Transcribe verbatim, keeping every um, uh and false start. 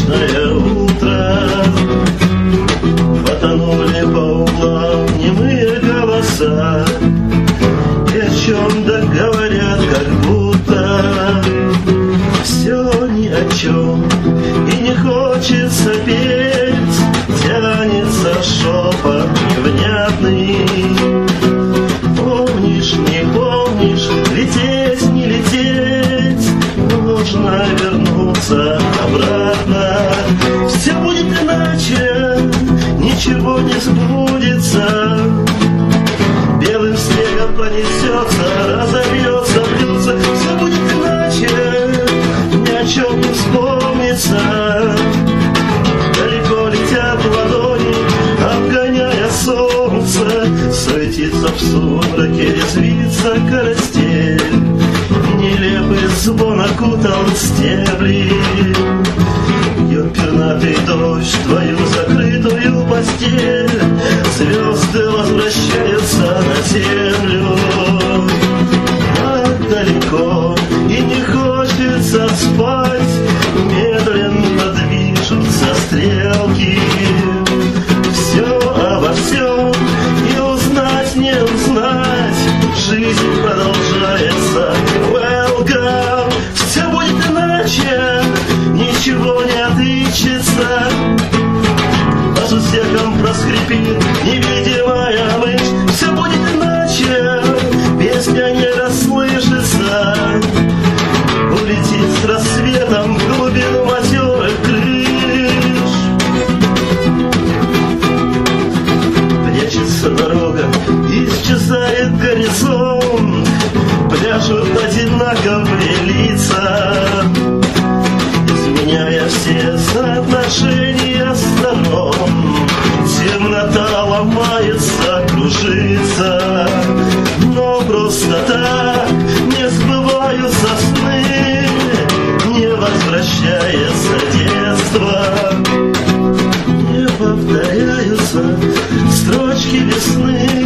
солнечное утро. Потонули по углам немые голоса, и о чем-то говорят, как будто все ни о чем, и не хочется петь, тянется шепот невнятный. Помнишь, не помнишь, лететь, не лететь, нужно вернуться обратно. Все будет иначе, ничего не сбудется, белым снегом понесется, разобьется, бьется. Все будет иначе, ни о чем не вспомнится. Далеко летят ладони, обгоняя солнце, суетится в сумраке, резвится карастель. Нелепый звон окутал стебли, бьет пернатый дождь в твою закрытую постель. Звезды возвращаются на землю, так далеко, и не хочется спать. Медленно движутся стрелки, все обо всем, и узнать, не узнать, жизнь продолжается. Welcome, все будет иначе, ничего не отыщется. По сусекам проскрипит невидимая мышь. Все будет иначе, песня не расслышится, улетит с рассветом в глубину матерых крыш. Прячется дорога, исчезает горизонт, пляшут одинаковые лица, изменяя все соотношения сторон. Темнота ломается, кружится, но просто так не сбываются сны, не возвращается детство, не повторяются строчки весны.